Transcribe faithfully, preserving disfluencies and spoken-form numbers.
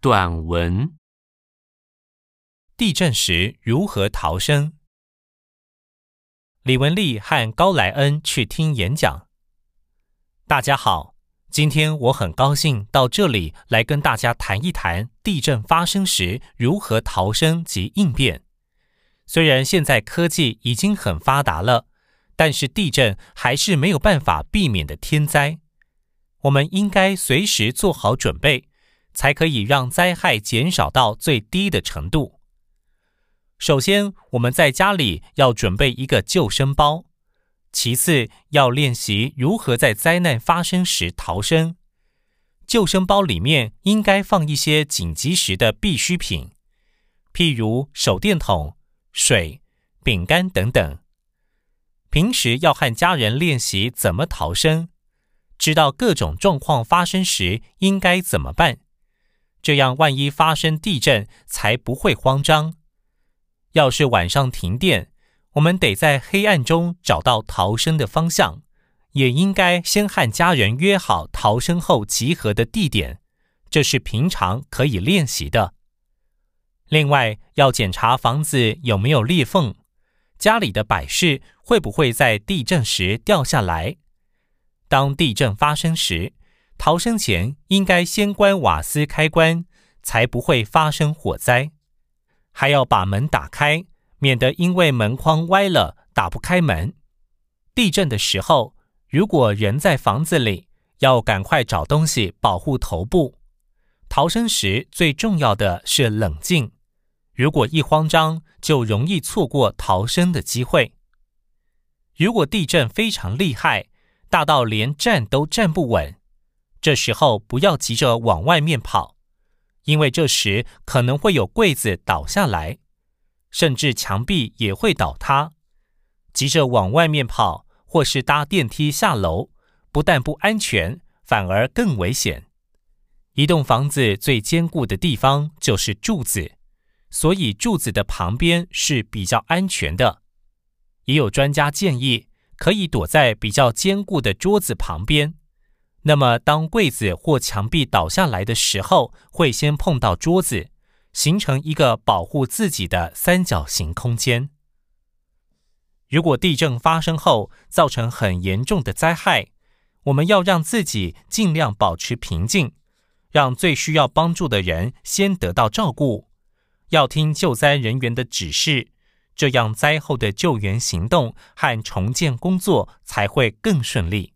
短文。 地震时如何逃生？李文丽和高莱恩去听演讲。大家好，今天我很高兴到这里来跟大家谈一谈地震发生时如何逃生及应变。虽然现在科技已经很发达了，但是地震还是没有办法避免的天灾。我们应该随时做好准备，才可以让灾害减少到最低的程度。首先，我们在家里要准备一个救生包，其次要练习如何在灾难发生时逃生。救生包里面应该放一些紧急时的必需品，譬如手电筒、水、饼干等等。平时要和家人练习怎么逃生，知道各种状况发生时应该怎么办，这样万一发生地震才不会慌张。要是晚上停电，我们得在黑暗中找到逃生的方向，也应该先和家人约好逃生后集合的地点，这是平常可以练习的。另外，要检查房子有没有裂缝，家里的摆饰会不会在地震时掉下来。当地震发生时，逃生前应该先关瓦斯开关，才不会发生火灾。还要把门打开，免得因为门框歪了打不开门。地震的时候，如果人在房子里，要赶快找东西保护头部。逃生时最重要的是冷静，如果一慌张，就容易错过逃生的机会。如果地震非常厉害，大到连站都站不稳，这时候不要急着往外面跑，因为这时可能会有柜子倒下来，甚至墙壁也会倒塌。急着往外面跑，或是搭电梯下楼，不但不安全，反而更危险。一栋房子最坚固的地方就是柱子，所以柱子的旁边是比较安全的。也有专家建议，可以躲在比较坚固的桌子旁边。那么当柜子或墙壁倒下来的时候，会先碰到桌子，形成一个保护自己的三角形空间。如果地震发生后造成很严重的灾害，我们要让自己尽量保持平静，让最需要帮助的人先得到照顾，要听救灾人员的指示，这样灾后的救援行动和重建工作才会更顺利。